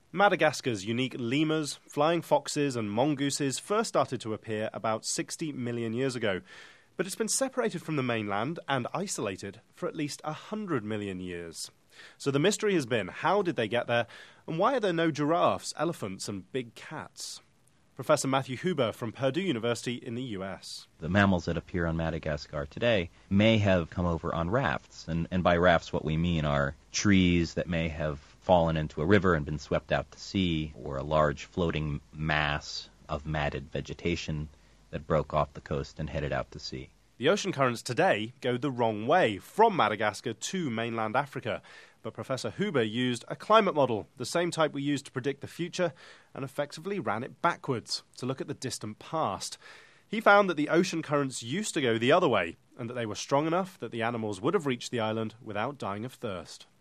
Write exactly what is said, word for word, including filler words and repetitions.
Madagascar's unique lemurs, flying foxes and mongooses first started to appear about sixty million years ago, but it's been separated from the mainland and isolated for at least one hundred million years. So the mystery has been, how did they get there, and why are there no giraffes, elephants and big cats? Professor Matthew Huber from Purdue University in the U S. The mammals that appear on Madagascar today may have come over on rafts, and, and by rafts what we mean are trees that may have fallen into a river and been swept out to sea, or a large floating mass of matted vegetation that broke off the coast and headed out to sea. The ocean currents today go the wrong way, from Madagascar to mainland Africa. But Professor Huber used a climate model, the same type we use to predict the future, and effectively ran it backwards to look at the distant past. He found that the ocean currents used to go the other way, and that they were strong enough that the animals would have reached the island without dying of thirst.